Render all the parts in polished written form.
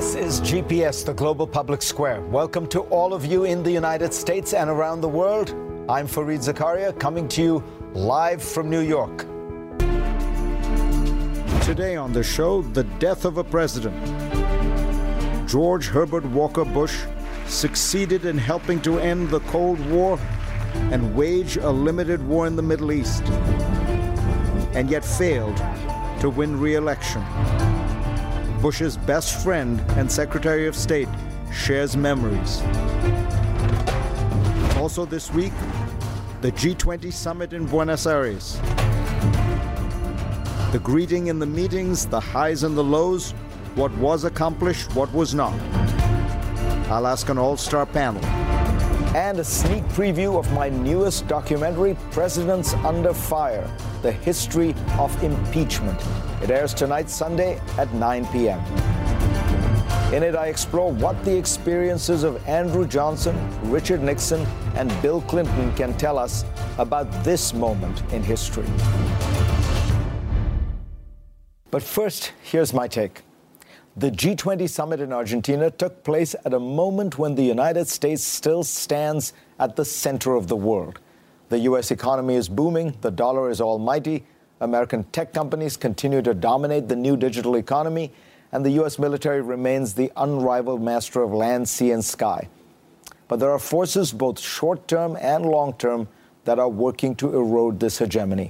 This is GPS, the Global Public Square. Welcome to all of you in the United States and around the world. I'm Fareed Zakaria, coming to you live from New York. Today on the show, the death of a president. George Herbert Walker Bush succeeded in helping to end the Cold War and wage a limited war in the Middle East, and yet failed to win re-election. Bush's best friend and Secretary of State shares memories. Also this week, the G20 summit in Buenos Aires. The greeting in the meetings, the highs and the lows, what was accomplished, what was not. I'll ask an all-star panel. And a sneak preview of my newest documentary, Presidents Under Fire, The History of Impeachment. It airs tonight, Sunday at 9 p.m. In it, I explore what the experiences of Andrew Johnson, Richard Nixon, and Bill Clinton can tell us about this moment in history. But first, here's my take. The G20 summit in Argentina took place at a moment when the United States still stands at the center of the world. The U.S. economy is booming, the dollar is almighty, American tech companies continue to dominate the new digital economy, and the U.S. military remains the unrivaled master of land, sea, and sky. But there are forces, both short-term and long-term, that are working to erode this hegemony.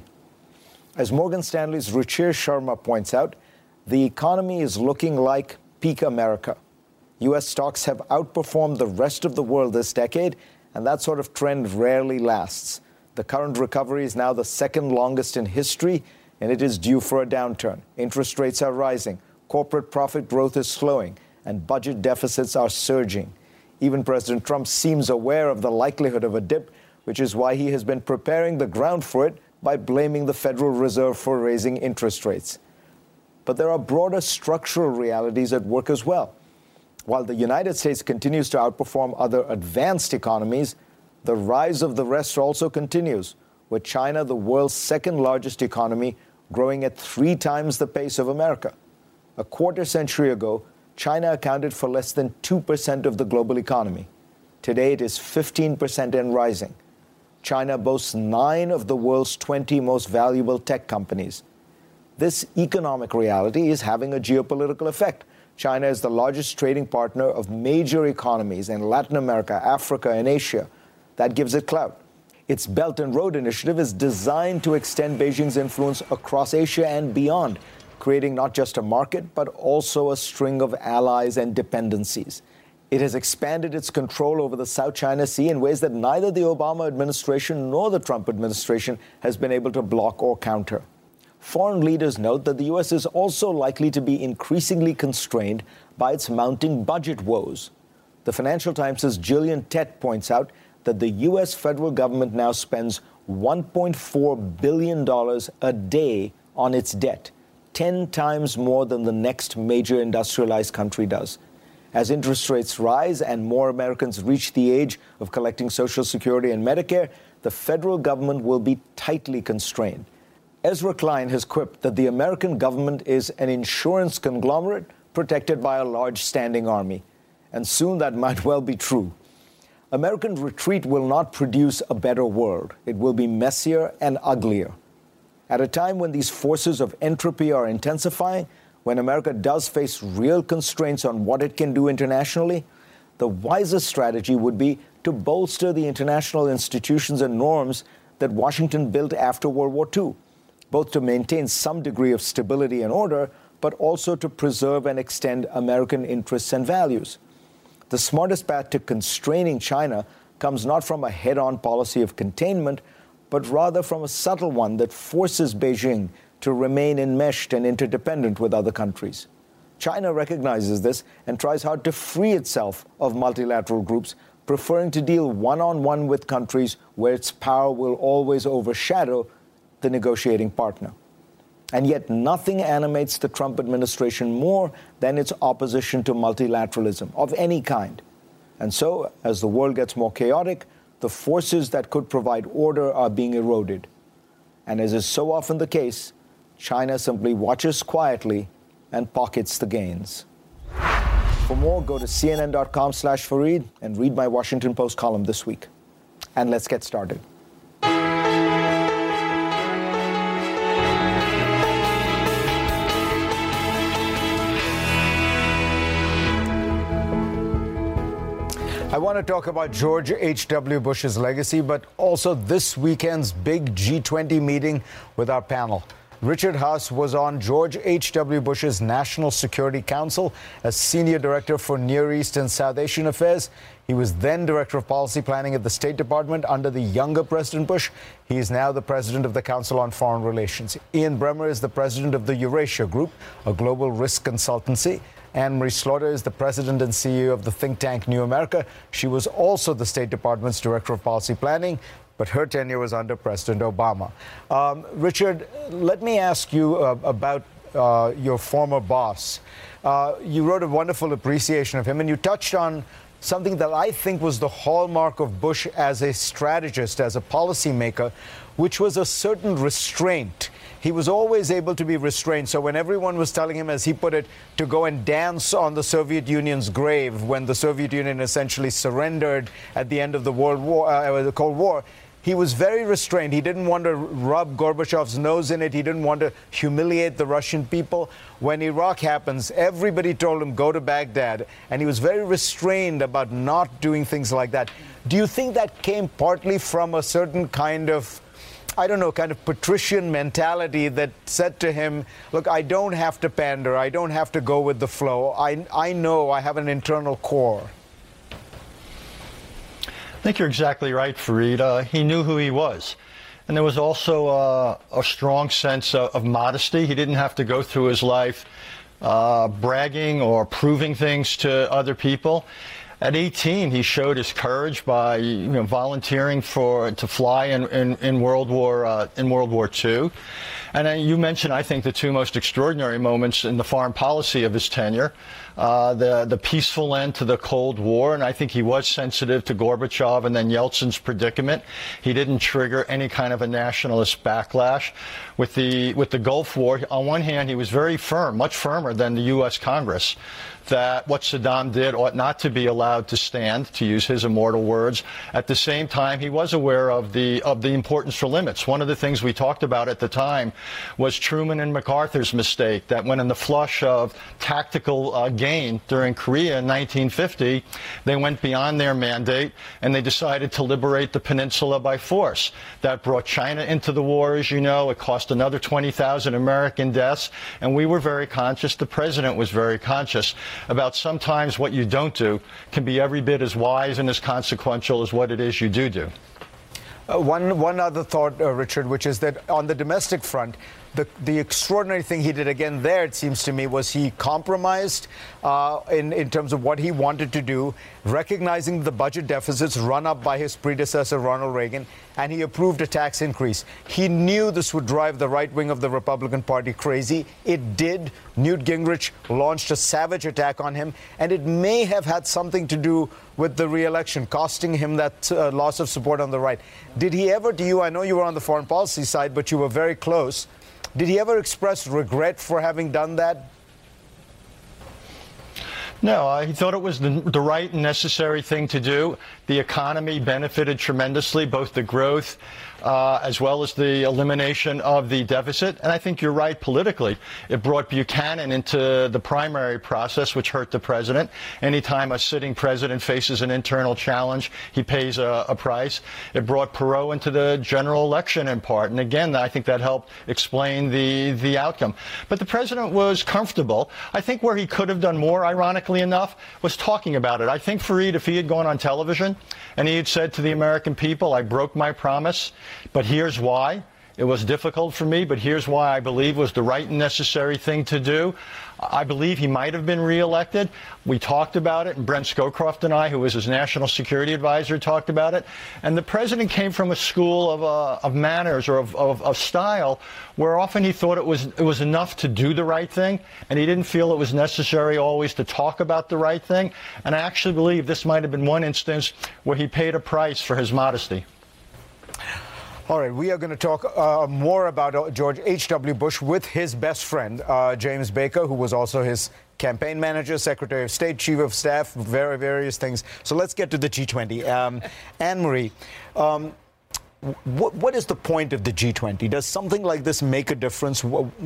As Morgan Stanley's Ruchir Sharma points out, the economy is looking like peak America. U.S. stocks have outperformed the rest of the world this decade, and that sort of trend rarely lasts. The current recovery is now the second longest in history, and it is due for a downturn. Interest rates are rising, corporate profit growth is slowing, and budget deficits are surging. Even President Trump seems aware of the likelihood of a dip, which is why he has been preparing the ground for it by blaming the Federal Reserve for raising interest rates. But there are broader structural realities at work as well. While the United States continues to outperform other advanced economies, the rise of the rest also continues, with China, the world's second largest economy, growing at 3 times the pace of America. A quarter century ago, China accounted for less than 2% of the global economy. Today, it is 15% and rising. China boasts 9 of the world's 20 most valuable tech companies. This economic reality is having a geopolitical effect. China is the largest trading partner of major economies in Latin America, Africa, and Asia. That gives it clout. Its Belt and Road Initiative is designed to extend Beijing's influence across Asia and beyond, creating not just a market, but also a string of allies and dependencies. It has expanded its control over the South China Sea in ways that neither the Obama administration nor the Trump administration has been able to block or counter. Foreign leaders note that the U.S. is also likely to be increasingly constrained by its mounting budget woes. The Financial Times' Gillian Tett points out that the U.S. federal government now spends $1.4 billion a day on its debt, 10 times more than the next major industrialized country does. As interest rates rise and more Americans reach the age of collecting Social Security and Medicare, the federal government will be tightly constrained. Ezra Klein has quipped that the American government is an insurance conglomerate protected by a large standing army. And soon that might well be true. American retreat will not produce a better world. It will be messier and uglier. At a time when these forces of entropy are intensifying, when America does face real constraints on what it can do internationally, the wisest strategy would be to bolster the international institutions and norms that Washington built after World War II, both to maintain some degree of stability and order, but also to preserve and extend American interests and values. The smartest path to constraining China comes not from a head-on policy of containment, but rather from a subtle one that forces Beijing to remain enmeshed and interdependent with other countries. China recognizes this and tries hard to free itself of multilateral groups, preferring to deal one-on-one with countries where its power will always overshadow the negotiating partner. And yet nothing animates the Trump administration more than its opposition to multilateralism of any kind. And so, as the world gets more chaotic, the forces that could provide order are being eroded. And as is so often the case, China simply watches quietly and pockets the gains. For more, go to cnn.com/Fareed and read my Washington Post column this week. And let's get started. I want to talk about George H.W. Bush's legacy, but also this weekend's big G20 meeting with our panel. Richard Haass was on George H.W. Bush's National Security Council as Senior Director for Near East and South Asian Affairs. He was then Director of Policy Planning at the State Department under the younger President Bush. He is now the President of the Council on Foreign Relations. Ian Bremmer is the President of the Eurasia Group, a global risk consultancy. Anne-Marie Slaughter is the President and CEO of the think tank New America. She was also the State Department's Director of Policy Planning, but her tenure was under President Obama. Richard, let me ask you about your former boss. You wrote a wonderful appreciation of him, and you touched on something that I think was the hallmark of Bush as a strategist, as a policymaker, which was a certain restraint. He was always able to be restrained. So when everyone was telling him, as he put it, to go and dance on the Soviet Union's grave, when the Soviet Union essentially surrendered at the end of the Cold War, he was very restrained. He didn't want to rub Gorbachev's nose in it. He didn't want to humiliate the Russian people. When Iraq happens, everybody told him, go to Baghdad. And he was very restrained about not doing things like that. Do you think that came partly from a certain kind of, I don't know, kind of patrician mentality that said to him, look, I don't have to pander. I don't have to go with the flow. I know I have an internal core. I think you're exactly right, Fareed. He knew who he was. And there was also a strong sense of modesty. He didn't have to go through his life bragging or proving things to other people. At 18, he showed his courage by volunteering to fly in World War II. And you mentioned, I think, the two most extraordinary moments in the foreign policy of his tenure. The peaceful end to the Cold War, and I think he was sensitive to Gorbachev and then Yeltsin's predicament. He didn't trigger any kind of a nationalist backlash. With the Gulf War, on one hand, he was very firm, much firmer than the U.S. Congress, that what Saddam did ought not to be allowed to stand, to use his immortal words. At the same time, he was aware of the importance for limits. One of the things we talked about at the time was Truman and MacArthur's mistake, that when in the flush of tactical gain during Korea in 1950, they went beyond their mandate and they decided to liberate the peninsula by force. That brought China into the war, as you know. It cost another 20,000 American deaths, and we were very conscious, the president was very conscious, about sometimes what you don't do can be every bit as wise and as consequential as what it is you do. One other thought, Richard, which is that on the domestic front, the extraordinary thing he did again there, it seems to me, was he compromised in terms of what he wanted to do, recognizing the budget deficits run up by his predecessor, Ronald Reagan, and he approved a tax increase. He knew this would drive the right wing of the Republican Party crazy. It did. Newt Gingrich launched a savage attack on him, and it may have had something to do with the re-election, costing him that loss of support on the right. Did he ever, to you, I know you were on the foreign policy side, but you were very close, did he ever express regret for having done that? No, he thought it was the right and necessary thing to do. The economy benefited tremendously, both the growth as well as the elimination of the deficit. And I think you're right politically. It brought Buchanan into the primary process, which hurt the president. Anytime a sitting president faces an internal challenge, he pays a price. It brought Perot into the general election in part. And again, I think that helped explain the outcome. But the president was comfortable. I think where he could have done more, ironically enough, was talking about it. I think Fareed, if he had gone on television and he had said to the American people, I broke my promise, but here's why. It was difficult for me, but here's why I believe was the right and necessary thing to do. I believe he might have been reelected. We talked about it, and Brent Scowcroft and I, who was his national security advisor, talked about it. And the president came from a school of manners or of style where often he thought it was enough to do the right thing, and he didn't feel it was necessary always to talk about the right thing. And I actually believe this might have been one instance where he paid a price for his modesty. All right, we are going to talk more about George H.W. Bush with his best friend, James Baker, who was also his campaign manager, Secretary of State, Chief of Staff, various things. So let's get to the G20. Anne-Marie, what is the point of the G20? Does something like this make a difference?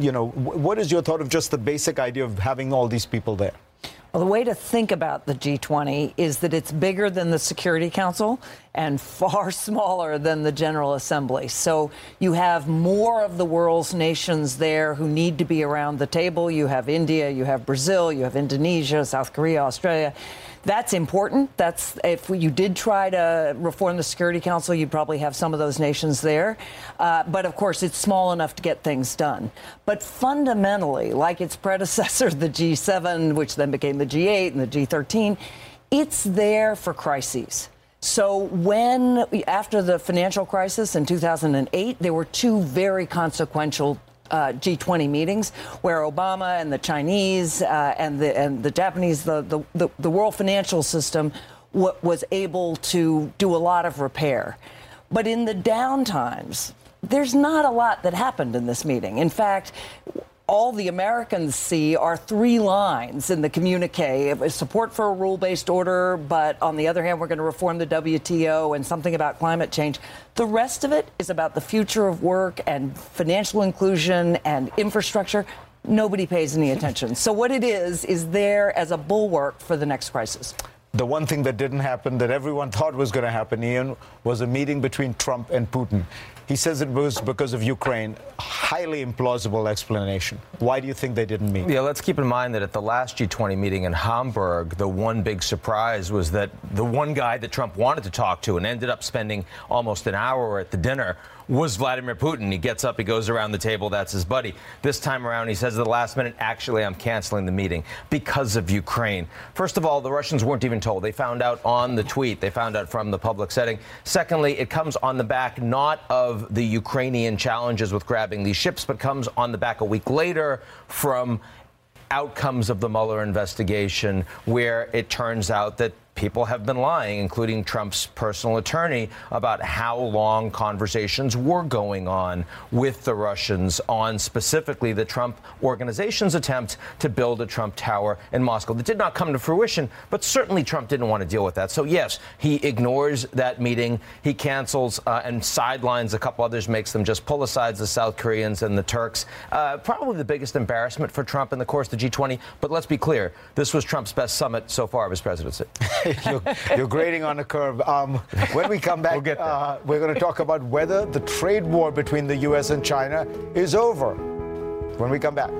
What is your thought of just the basic idea of having all these people there? Well, the way to think about the G20 is that it's bigger than the Security Council and far smaller than the General Assembly. So you have more of the world's nations there who need to be around the table. You have India, you have Brazil, you have Indonesia, South Korea, Australia. That's important. If you did try to reform the Security Council, you'd probably have some of those nations there. But of course, it's small enough to get things done. But fundamentally, like its predecessor, the G7, which then became the G8 and the G13, it's there for crises. So after the financial crisis in 2008, there were two very consequential G20 meetings where Obama and the Chinese and the Japanese, the world financial system was able to do a lot of repair. But in the downtimes, there's not a lot that happened in this meeting. In fact, all the Americans see are three lines in the communique: support for a rule-based order, but on the other hand, we're going to reform the WTO and something about climate change. The rest of it is about the future of work and financial inclusion and infrastructure. Nobody pays any attention. So what it is there as a bulwark for the next crisis. The one thing that didn't happen that everyone thought was going to happen, Ian, was a meeting between Trump and Putin. He says it was because of Ukraine. Highly implausible explanation. Why do you think they didn't meet? Yeah, let's keep in mind that at the last G20 meeting in Hamburg, the one big surprise was that the one guy that Trump wanted to talk to and ended up spending almost an hour at the dinner was Vladimir Putin. He gets up, he goes around the table, that's his buddy. This time around, he says at the last minute, actually, I'm canceling the meeting because of Ukraine. First of all, the Russians weren't even told. They found out on the tweet. They found out from the public setting. Secondly, it comes on the back not of the Ukrainian challenges with grabbing these ships, but comes on the back a week later from outcomes of the Mueller investigation, where it turns out that people have been lying, including Trump's personal attorney, about how long conversations were going on with the Russians on specifically the Trump organization's attempt to build a Trump Tower in Moscow. That did not come to fruition, but certainly Trump didn't want to deal with that. So, yes, he ignores that meeting. He cancels and sidelines a couple others, makes them just pull aside the South Koreans and the Turks. Probably the biggest embarrassment for Trump in the course of the G20. But let's be clear, this was Trump's best summit so far of his presidency. You're grading on a curve. When we come back, we're going to talk about whether the trade war between the U.S. and China is over. When we come back.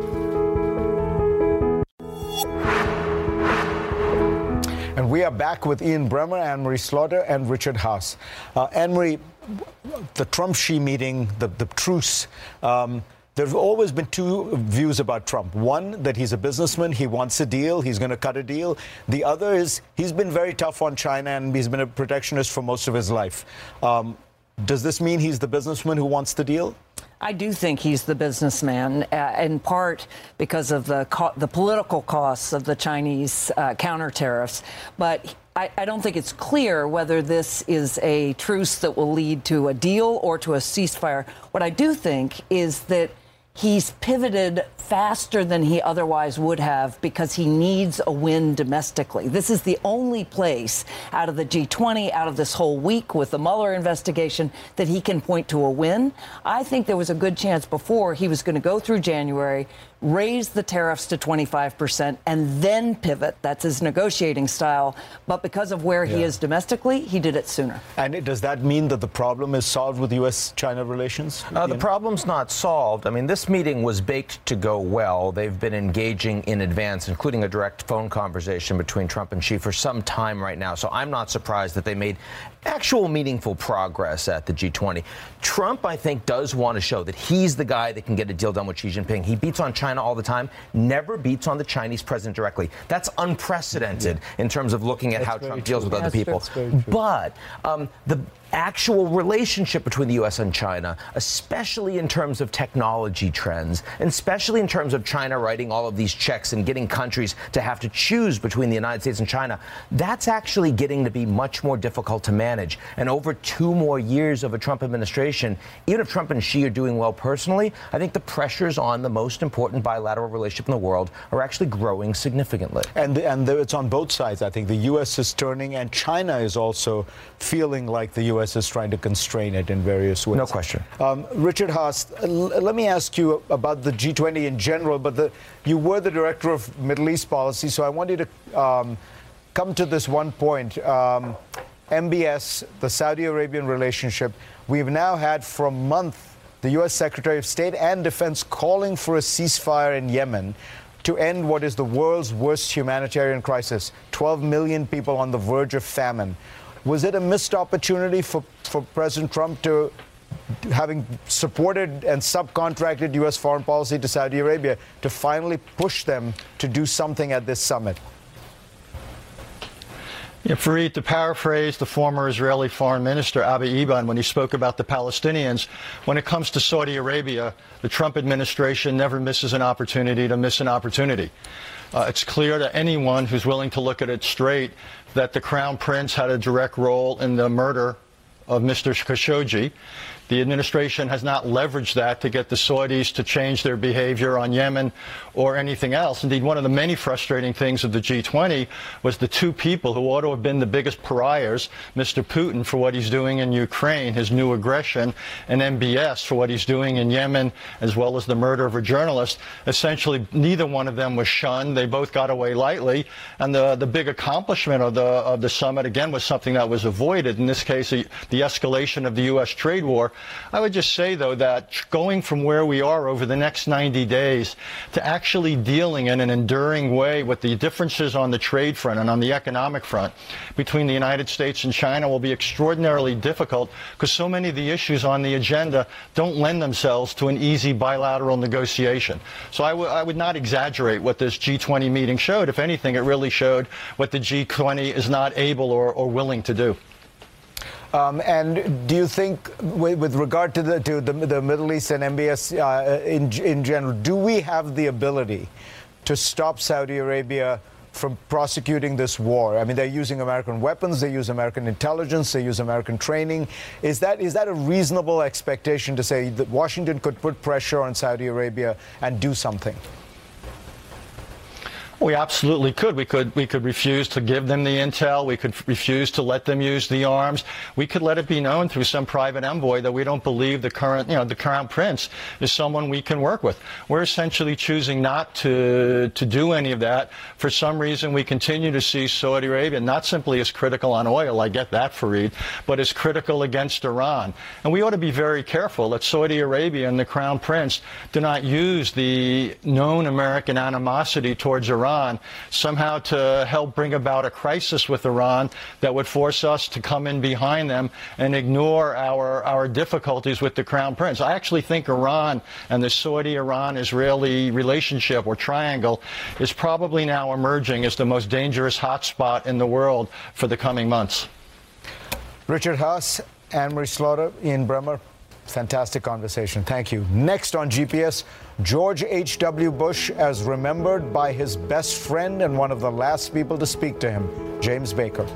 And we are back with Ian Bremmer, Anne-Marie Slaughter, and Richard Haass. Anne-Marie, the Trump-Xi meeting, the truce, there have always been two views about Trump. One, that he's a businessman, he wants a deal, he's going to cut a deal. The other is he's been very tough on China and he's been a protectionist for most of his life. Does this mean he's the businessman who wants the deal? I do think he's the businessman, in part because of the political costs of the Chinese counter tariffs. But I don't think it's clear whether this is a truce that will lead to a deal or to a ceasefire. What I do think is that he's pivoted faster than he otherwise would have because he needs a win domestically. This is the only place out of the G20, out of this whole week with the Mueller investigation, that he can point to a win. I think there was a good chance before he was going to go through January, raise the tariffs to 25%, and then pivot. That's his negotiating style. But because of where he is domestically, he did it sooner. And does that mean that the problem is solved with U.S.-China relations? The problem's not solved. I mean, this meeting was baked to go well. They've been engaging in advance, including a direct phone conversation between Trump and Xi for some time right now. So I'm not surprised that they made actual meaningful progress at the G20. Trump, I think, does want to show that he's the guy that can get a deal done with Xi Jinping. He beats on China all the time, never beats on the Chinese president directly. That's unprecedented in terms of looking at how Trump deals with other people. But actual relationship between the U.S. and China, especially in terms of technology trends, and especially in terms of China writing all of these checks and getting countries to have to choose between the United States and China, that's actually getting to be much more difficult to manage. And over 2 more years of a Trump administration, even if Trump and Xi are doing well personally, I think the pressures on the most important bilateral relationship in the world are actually growing significantly. And it's on both sides. I think the U.S. is turning, and China is also feeling like the U.S. is trying to constrain it in various ways. No question. Richard Haass, let me ask you about the G20 in general, but you were the director of Middle East policy, so I want you to come to this one point. MBS, the Saudi Arabian relationship, we've now had for a month the U.S. Secretary of State and Defense calling for a ceasefire in Yemen to end what is the world's worst humanitarian crisis, 12 million people on the verge of famine. Was it a missed opportunity for President Trump to, having supported and subcontracted U.S. foreign policy to Saudi Arabia, to finally push them to do something at this summit? Yeah, Fareed, to paraphrase the former Israeli foreign minister, Avi Eban, when he spoke about the Palestinians, when it comes to Saudi Arabia, the Trump administration never misses an opportunity to miss an opportunity. It's clear to anyone who's willing to look at it straight that the Crown Prince had a direct role in the murder of Mr. Khashoggi. The administration has not leveraged that to get the Saudis to change their behavior on Yemen or anything else. Indeed, one of the many frustrating things of the G20 was the 2 people who ought to have been the biggest pariahs, Mr. Putin for what he's doing in Ukraine, his new aggression, and MBS for what he's doing in Yemen, as well as the murder of a journalist. Essentially, neither one of them was shunned. They both got away lightly. And the big accomplishment of the summit, again, was something that was avoided, in this case, the escalation of the U.S. trade war. I would just say, though, that going from where we are over the next 90 days to actually dealing in an enduring way with the differences on the trade front and on the economic front between the United States and China will be extraordinarily difficult, because so many of the issues on the agenda don't lend themselves to an easy bilateral negotiation. So I would not exaggerate what this G20 meeting showed. If anything, it really showed what the G20 is not able or willing to do. And do you think, with regard to the Middle East and MBS in general, do we have the ability to stop Saudi Arabia from prosecuting this war? I mean, they're using American weapons, they use American intelligence, they use American training. Is that a reasonable expectation to say that Washington could put pressure on Saudi Arabia and do something? We absolutely could. We could refuse to give them the intel. We could refuse to let them use the arms. We could let it be known through some private envoy that we don't believe the Crown Prince is someone we can work with. We're essentially choosing not to do any of that. For some reason, we continue to see Saudi Arabia not simply as critical on oil, I get that, Fareed, but as critical against Iran. And we ought to be very careful that Saudi Arabia and the Crown Prince do not use the known American animosity towards Iran somehow to help bring about a crisis with Iran that would force us to come in behind them and ignore our difficulties with the Crown Prince. I actually think Iran and the Saudi-Iran-Israeli relationship or triangle is probably now emerging as the most dangerous hotspot in the world for the coming months. Richard Haass, Anne-Marie Slaughter, Ian Bremmer, fantastic conversation. Thank you. Next on GPS, George H.W. Bush as remembered by his best friend and one of the last people to speak to him, James Baker.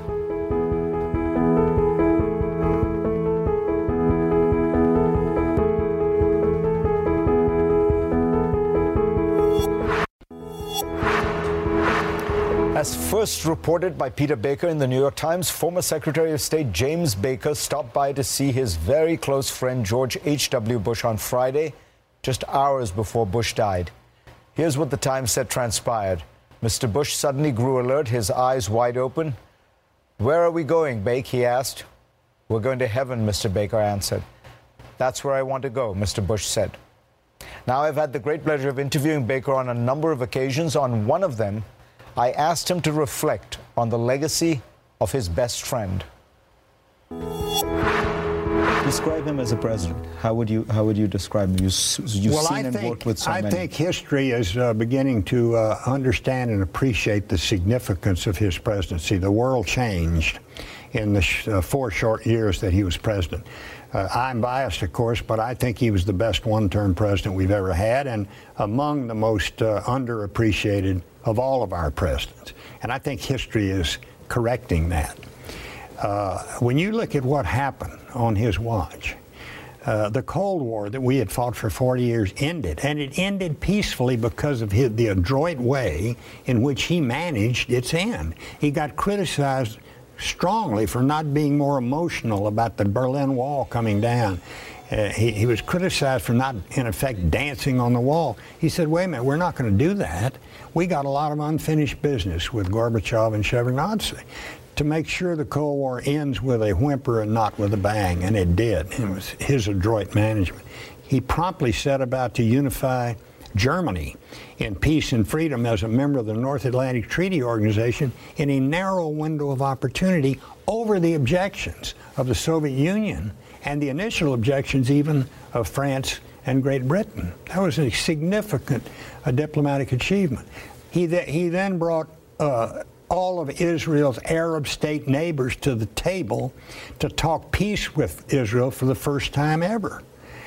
As first reported by Peter Baker in the New York Times, former Secretary of State James Baker stopped by to see his very close friend George H.W. Bush on Friday, just hours before Bush died. Here's what the Times said transpired. Mr. Bush suddenly grew alert, his eyes wide open. "Where are we going, Bake?" he asked. "We're going to heaven," Mr. Baker answered. "That's where I want to go," Mr. Bush said. Now, I've had the great pleasure of interviewing Baker on a number of occasions. On one of them, I asked him to reflect on the legacy of his best friend. Describe him as a president. How would you describe him? You've seen and worked with so many. I think history is beginning to understand and appreciate the significance of his presidency. The world changed in the 4 short years that he was president. I'm biased, of course, but I think he was the best one-term president we've ever had and among the most underappreciated of all of our presidents. And I think history is correcting that. When you look at what happened on his watch, the Cold War that we had fought for 40 years ended, and it ended peacefully because of the adroit way in which he managed its end. He got criticized strongly for not being more emotional about the Berlin Wall coming down. He was criticized for not, in effect, dancing on the wall. He said, wait a minute, we're not going to do that. We got a lot of unfinished business with Gorbachev and Shevardnadze to make sure the Cold War ends with a whimper and not with a bang, and it did. It was his adroit management. He promptly set about to unify Germany in peace and freedom as a member of the North Atlantic Treaty Organization in a narrow window of opportunity over the objections of the Soviet Union and the initial objections even of France and Great Britain. That was a significant diplomatic achievement. He then brought all of Israel's Arab state neighbors to the table to talk peace with Israel for the first time ever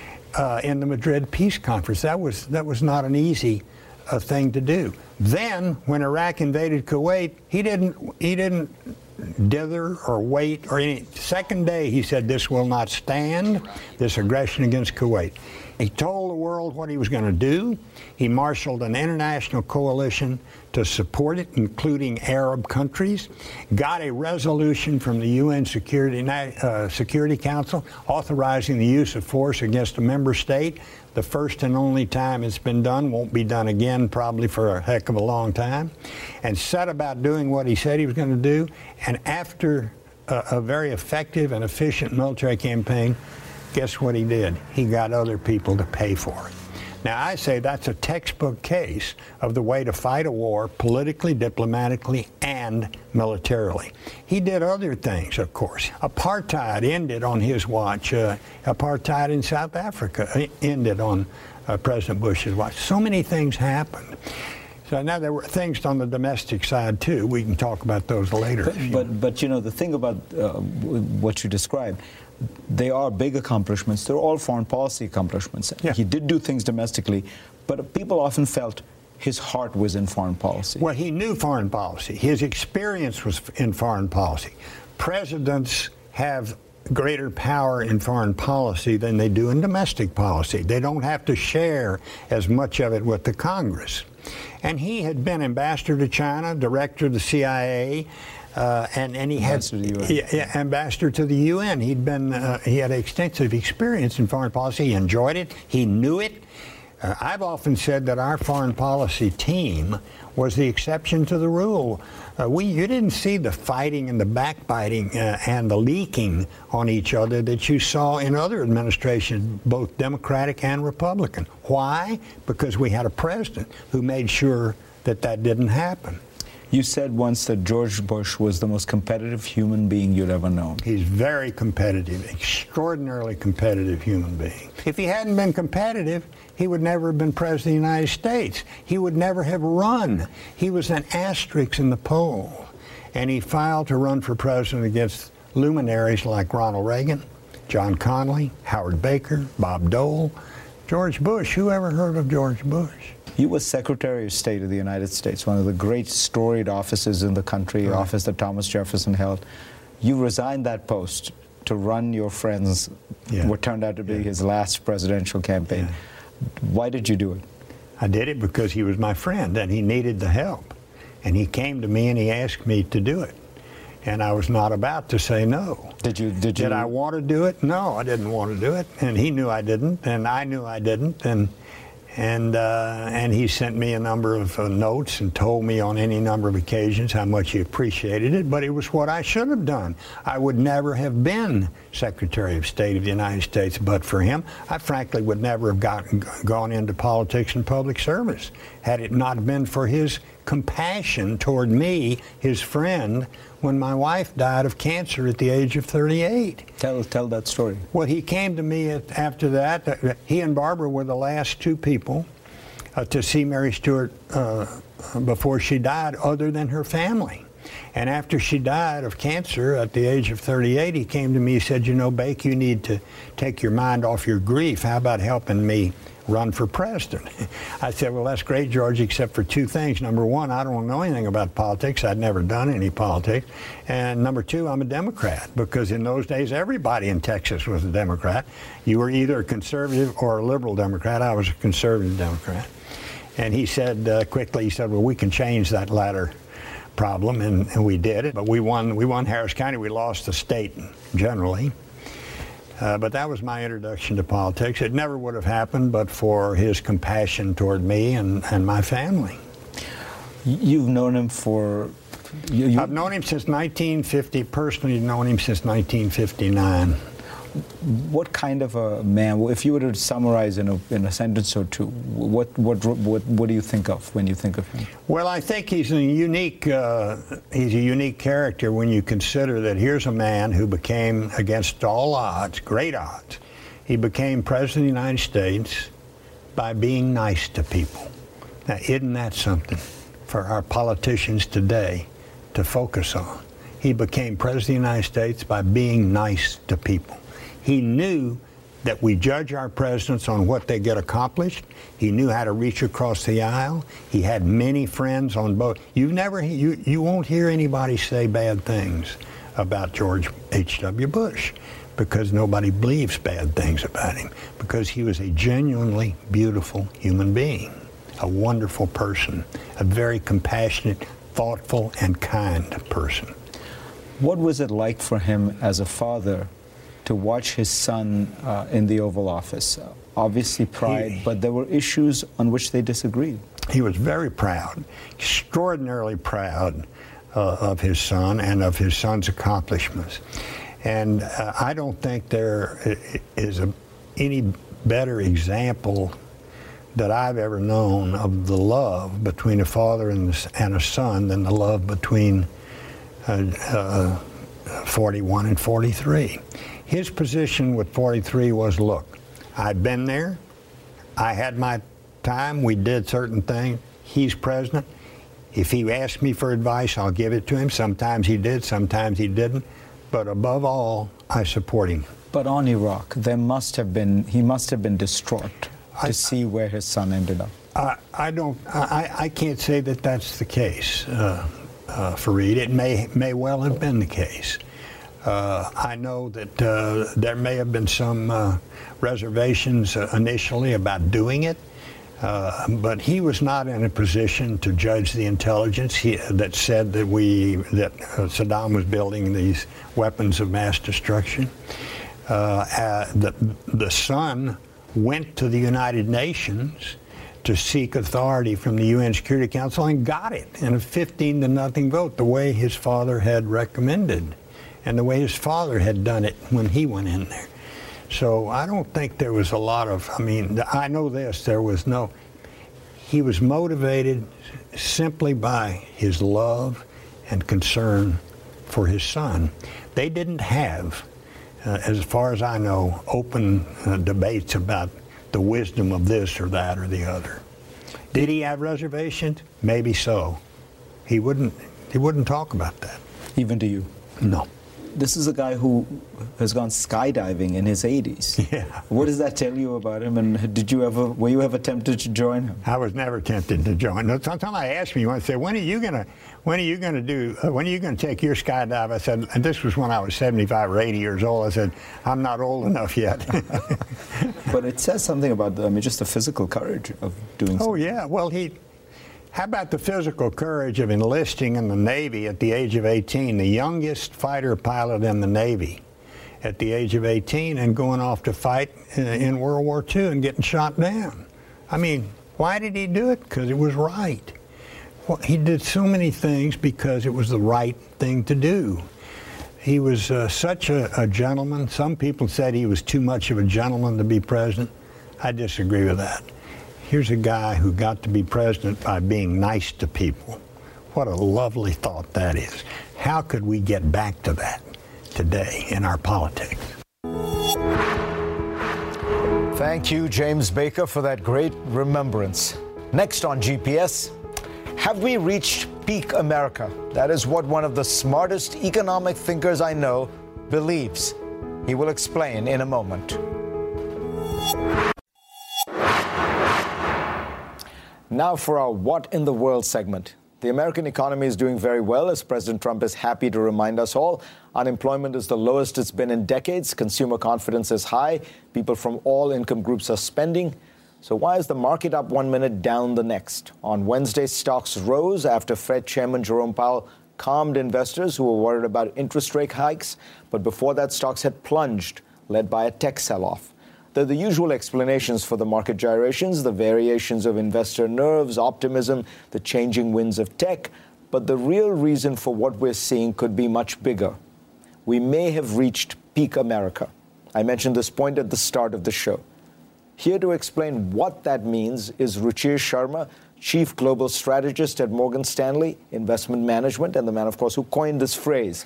in the Madrid Peace Conference. That was not an easy thing to do. Then, when Iraq invaded Kuwait, he didn't dither or wait or any. Second day, he said, "This will not stand. This aggression against Kuwait." He told the world what he was going to do. He marshaled an international coalition to support it, including Arab countries, got a resolution from the UN Security Council authorizing the use of force against a member state. The first and only time it's been done, won't be done again probably for a heck of a long time, and set about doing what he said he was going to do. And after a very effective and efficient military campaign, guess what he did? He got other people to pay for it. Now, I say that's a textbook case of the way to fight a war politically, diplomatically, and militarily. He did other things, of course. Apartheid ended on his watch. Apartheid in South Africa ended on President Bush's watch. So many things happened. So now there were things on the domestic side, too. We can talk about those later. But you know, the thing about what you described, they are big accomplishments. They're all foreign policy accomplishments. Yeah. He did do things domestically, but people often felt his heart was in foreign policy. Well, he knew foreign policy. His experience was in foreign policy. Presidents have greater power in foreign policy than they do in domestic policy. They don't have to share as much of it with the Congress. And he had been ambassador to China, director of the CIA, and he had ambassador to the UN. He had extensive experience in foreign policy. He enjoyed it. He knew it. I've often said that our foreign policy team was the exception to the rule. You didn't see the fighting and the backbiting and the leaking on each other that you saw in other administrations, both Democratic and Republican. Why? Because we had a president who made sure that that didn't happen. You said once that George Bush was the most competitive human being you'd ever known. He's very competitive, extraordinarily competitive human being. If he hadn't been competitive, he would never have been president of the United States. He would never have run. He was an asterisk in the poll. And he filed to run for president against luminaries like Ronald Reagan, John Connally, Howard Baker, Bob Dole, George Bush. Who ever heard of George Bush? You were Secretary of State of the United States, one of the great storied offices in the country, right. Office that Thomas Jefferson held. You resigned that post to run your friend's, what turned out to be his last presidential campaign. Yeah. Why did you do it? I did it because he was my friend and he needed the help. And he came to me and he asked me to do it. And I was not about to say no. Did I want to do it? No, I didn't want to do it. And he knew I didn't, and I knew I didn't. And he sent me a number of notes and told me on any number of occasions how much he appreciated it, but it was what I should have done. I would never have been Secretary of State of the United States but for him. I frankly would never have gone into politics and public service had it not been for his compassion toward me, his friend, when my wife died of cancer at the age of 38. Tell that story. Well, he came to me after that. He and Barbara were the last two people to see Mary Stuart before she died, other than her family. And after she died of cancer at the age of 38, he came to me and said, you know, Bake, you need to take your mind off your grief. How about helping me run for president? I said, well, that's great, George, except for two things. Number one, I don't know anything about politics. I'd never done any politics. And number two, I'm a Democrat, because in those days, everybody in Texas was a Democrat. You were either a conservative or a liberal Democrat. I was a conservative Democrat. And he said quickly, he said, well, we can change that latter problem, and we did it. But we won Harris County. We lost the state generally. But that was my introduction to politics. It never would have happened but for his compassion toward me and my family. You've known him for... I've known him since 1950. Personally, known him since 1959. What kind of a man, if you were to summarize in a sentence or two, what do you think of when you think of him? Well, I think he's a unique character when you consider that here's a man who became, against all odds, great odds, he became President of the United States by being nice to people. Now, isn't that something for our politicians today to focus on? He became President of the United States by being nice to people. He knew that we judge our presidents on what they get accomplished. He knew how to reach across the aisle. He had many friends on both. You won't hear anybody say bad things about George H.W. Bush, because nobody believes bad things about him, because he was a genuinely beautiful human being, a wonderful person, a very compassionate, thoughtful, and kind person. What was it like for him as a father to watch his son in the Oval Office? Obviously pride, but there were issues on which they disagreed. He was very proud, extraordinarily proud of his son and of his son's accomplishments. And I don't think there is any better example that I've ever known of the love between a father and a son than the love between 41 and 43. His position with 43 was, look, I'd been there, I had my time, we did certain things, he's president. If he asked me for advice, I'll give it to him. Sometimes he did, sometimes he didn't. But above all, I support him. But on Iraq, he must have been distraught to see where his son ended up. I can't say that that's the case, Fareed. It may well have been the case. I know that there may have been some reservations initially about doing it, but he was not in a position to judge the intelligence that said that Saddam was building these weapons of mass destruction. The son went to the United Nations to seek authority from the UN Security Council and got it in a 15-0 vote, the way his father had recommended and the way his father had done it when he went in there. So I don't think there was a lot of, I know this, he was motivated simply by his love and concern for his son. They didn't have, as far as I know, open debates about the wisdom of this or that or the other. Did he have reservations? Maybe so. He wouldn't talk about that. Even to you? No. This is a guy who has gone skydiving in his 80s. Yeah. What does that tell you about him? And were you ever tempted to join him? I was never tempted to join. Sometimes I ask me, I say, when are you going to take your skydive? I said, and this was when I was 75 or 80 years old. I said, I'm not old enough yet. But it says something about just the physical courage of doing something. Oh yeah. Well, how about the physical courage of enlisting in the Navy at the age of 18, the youngest fighter pilot in the Navy at the age of 18, and going off to fight in World War II and getting shot down? Why did he do it? Because it was right. Well, he did so many things because it was the right thing to do. He was such a gentleman. Some people said he was too much of a gentleman to be president. I disagree with that. Here's a guy who got to be president by being nice to people. What a lovely thought that is. How could we get back to that today in our politics? Thank you, James Baker, for that great remembrance. Next on GPS, have we reached peak America? That is what one of the smartest economic thinkers I know believes. He will explain in a moment. Now for our What in the World segment. The American economy is doing very well, as President Trump is happy to remind us all. Unemployment is the lowest it's been in decades. Consumer confidence is high. People from all income groups are spending. So why is the market up 1 minute, down the next? On Wednesday, stocks rose after Fed Chairman Jerome Powell calmed investors who were worried about interest rate hikes. But before that, stocks had plunged, led by a tech sell-off. There are the usual explanations for the market gyrations, the variations of investor nerves, optimism, the changing winds of tech. But the real reason for what we're seeing could be much bigger. We may have reached peak America. I mentioned this point at the start of the show. Here to explain what that means is Ruchir Sharma, Chief Global Strategist at Morgan Stanley Investment Management, and the man, of course, who coined this phrase.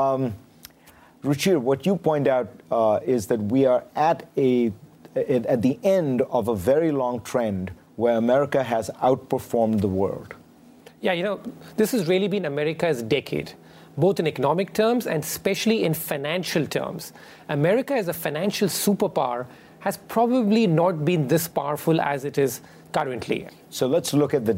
Ruchir, what you point out is that we are at the end of a very long trend where America has outperformed the world. Yeah, this has really been America's decade, both in economic terms and especially in financial terms. America as a financial superpower has probably not been this powerful as it is currently. So let's look at the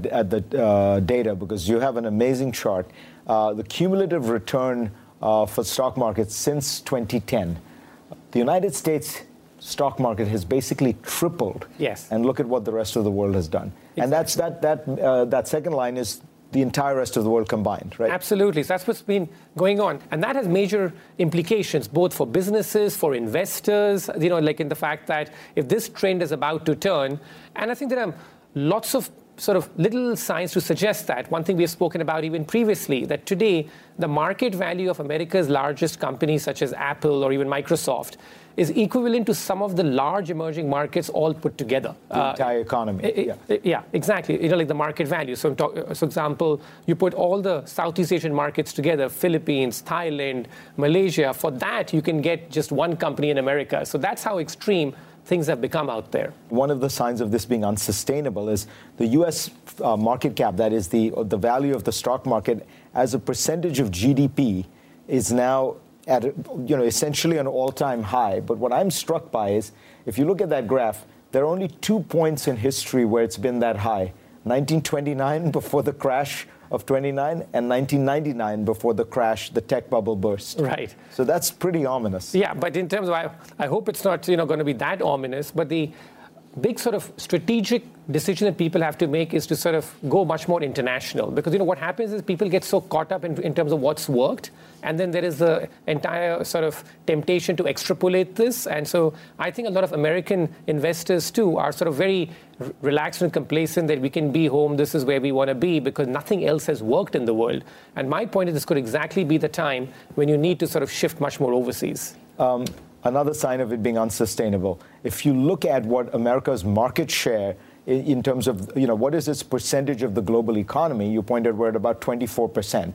data, because you have an amazing chart. The cumulative return for stock markets since 2010. The United States stock market has basically tripled. Yes. And look at what the rest of the world has done. Exactly. And that second line is the entire rest of the world combined, right? Absolutely. So that's what's been going on. And that has major implications, both for businesses, for investors, like in the fact that if this trend is about to turn, and I think there are lots of sort of little signs to suggest that. One thing we have spoken about even previously, that today the market value of America's largest companies such as Apple or even Microsoft is equivalent to some of the large emerging markets all put together. The entire economy. Yeah, exactly. Like the market value. So, for example, you put all the Southeast Asian markets together, Philippines, Thailand, Malaysia. For that, you can get just one company in America. So that's how extreme things have become out there. One of the signs of this being unsustainable is the U.S. Market cap, that is the value of the stock market as a percentage of GDP, is now at essentially an all-time high. But what I'm struck by is, if you look at that graph, there are only 2 points in history where it's been that high. 1929, before the crash of 29, and 1999, before the crash, the tech bubble burst. Right. So that's pretty ominous. Yeah, but in terms of, I hope it's not going to be that ominous, but the big sort of strategic decision that people have to make is to sort of go much more international. Because, what happens is people get so caught up in terms of what's worked, and then there is the entire sort of temptation to extrapolate this. And so I think a lot of American investors, too, are sort of very relaxed and complacent that we can be home, this is where we want to be, because nothing else has worked in the world. And my point is this could exactly be the time when you need to sort of shift much more overseas. Another sign of it being unsustainable. If you look at what America's market share in terms of, what is its percentage of the global economy, you pointed we're at about 24%.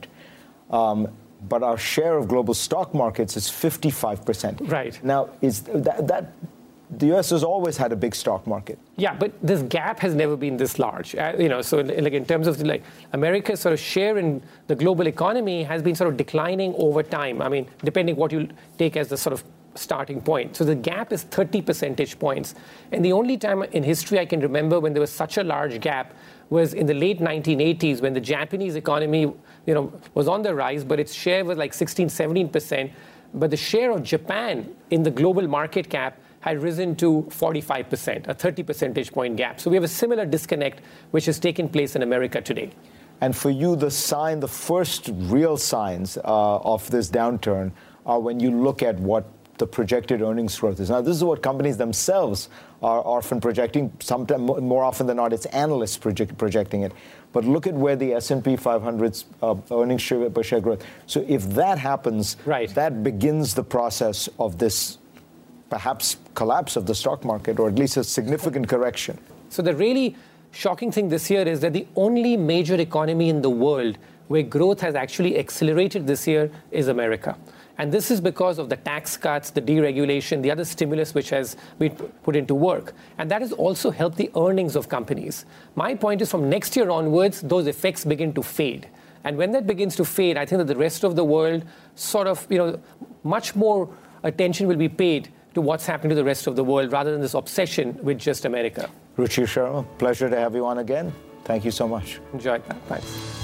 But our share of global stock markets is 55%. Right. Now, is that the U.S. has always had a big stock market. Yeah, but this gap has never been this large. So like in terms of America's sort of share in the global economy has been sort of declining over time. I mean, depending what you take as the sort of starting point. So the gap is 30 percentage points. And the only time in history I can remember when there was such a large gap was in the late 1980s, when the Japanese economy, was on the rise, but its share was like 16, 17%. But the share of Japan in the global market cap had risen to 45%, a 30 percentage point gap. So we have a similar disconnect which has taken place in America today. And for you, the first real signs of this downturn are when you look at what the projected earnings growth is. Now, this is what companies themselves are often projecting. Sometimes, more often than not, it's analysts projecting it. But look at where the S&P 500's earnings per share growth. So if that happens, right, that begins the process of this perhaps collapse of the stock market, or at least a significant correction. So the really shocking thing this year is that the only major economy in the world where growth has actually accelerated this year is America. And this is because of the tax cuts, the deregulation, the other stimulus which has been put into work. And that has also helped the earnings of companies. My point is from next year onwards, those effects begin to fade. And when that begins to fade, I think that the rest of the world sort of, much more attention will be paid to what's happening to the rest of the world rather than this obsession with just America. Ruchir Sharma, pleasure to have you on again. Thank you so much. Enjoyed that. Thanks.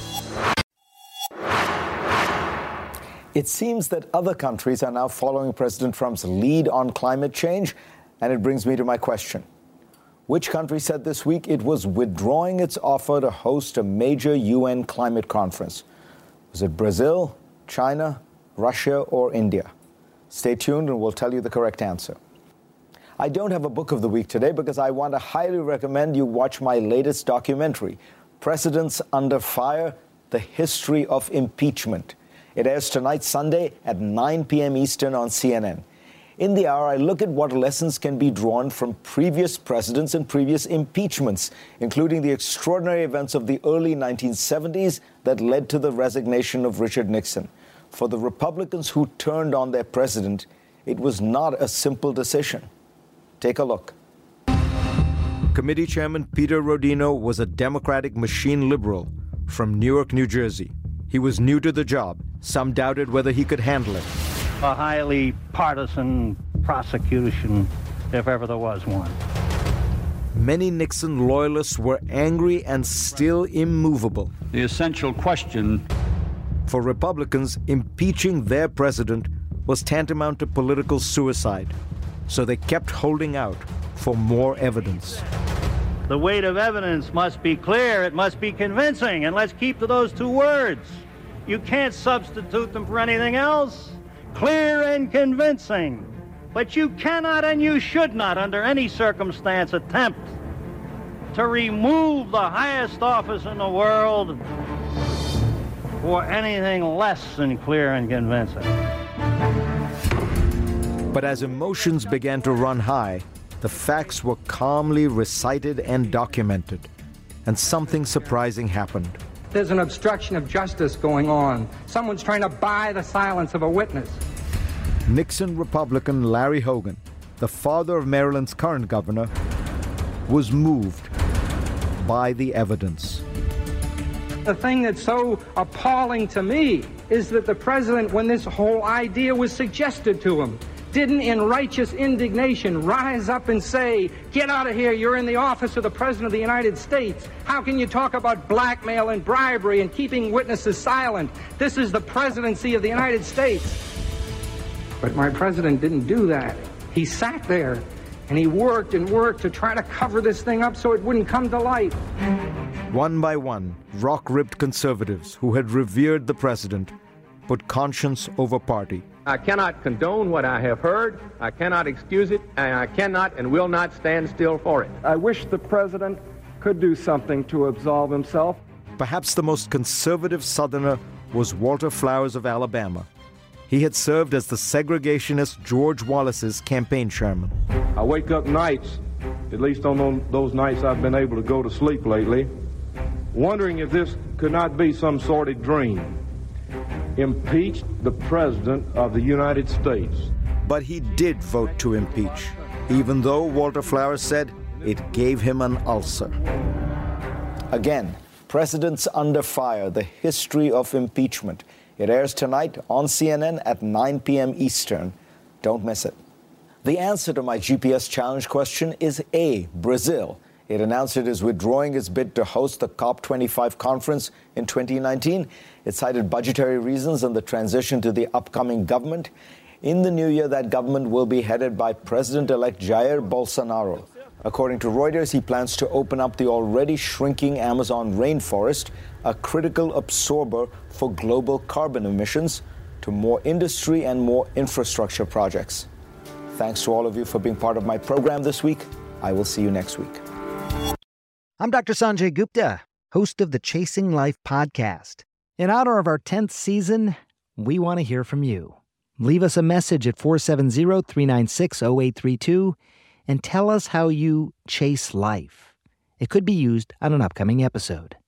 It seems that other countries are now following President Trump's lead on climate change, and it brings me to my question. Which country said this week it was withdrawing its offer to host a major UN climate conference? Was it Brazil, China, Russia, or India? Stay tuned and we'll tell you the correct answer. I don't have a book of the week today because I want to highly recommend you watch my latest documentary, Presidents Under Fire: The History of Impeachment. It airs tonight, Sunday, at 9 p.m. Eastern on CNN. In the hour, I look at what lessons can be drawn from previous presidents and previous impeachments, including the extraordinary events of the early 1970s that led to the resignation of Richard Nixon. For the Republicans who turned on their president, it was not a simple decision. Take a look. Committee Chairman Peter Rodino was a Democratic machine liberal from Newark, New Jersey. He was new to the job. Some doubted whether he could handle it. A highly partisan prosecution, if ever there was one. Many Nixon loyalists were angry and still immovable. The essential question for Republicans, impeaching their president was tantamount to political suicide. So they kept holding out for more evidence. The weight of evidence must be clear, it must be convincing, and let's keep to those two words. You can't substitute them for anything else. Clear and convincing. But you cannot and you should not, under any circumstance, attempt to remove the highest office in the world for anything less than clear and convincing. But as emotions began to run high, the facts were calmly recited and documented, and something surprising happened. There's an obstruction of justice going on. Someone's trying to buy the silence of a witness. Nixon Republican Larry Hogan, the father of Maryland's current governor, was moved by the evidence. The thing that's so appalling to me is that the president, when this whole idea was suggested to him, didn't in righteous indignation rise up and say, get out of here, you're in the office of the President of the United States. How can you talk about blackmail and bribery and keeping witnesses silent? This is the presidency of the United States. But my president didn't do that. He sat there and he worked and worked to try to cover this thing up so it wouldn't come to light. One by one, rock-ribbed conservatives who had revered the president put conscience over party. I cannot condone what I have heard. I cannot excuse it, and I cannot and will not stand still for it. I wish the president could do something to absolve himself. Perhaps the most conservative Southerner was Walter Flowers of Alabama. He had served as the segregationist George Wallace's campaign chairman. I wake up nights, at least on those nights I've been able to go to sleep lately, wondering if this could not be some sordid dream. Impeach the President of the United States. But he did vote to impeach, even though Walter Flowers said it gave him an ulcer. Again, Presidents Under Fire: The History of Impeachment. It airs tonight on CNN at 9 p.m. Eastern. Don't miss it. The answer to my GPS challenge question is A, Brazil. It announced it is withdrawing its bid to host the COP25 conference in 2019. It cited budgetary reasons and the transition to the upcoming government. In the new year, that government will be headed by President-elect Jair Bolsonaro. According to Reuters, he plans to open up the already shrinking Amazon rainforest, a critical absorber for global carbon emissions, to more industry and more infrastructure projects. Thanks to all of you for being part of my program this week. I will see you next week. I'm Dr. Sanjay Gupta, host of the Chasing Life podcast. In honor of our 10th season, we want to hear from you. Leave us a message at 470-396-0832 and tell us how you chase life. It could be used on an upcoming episode.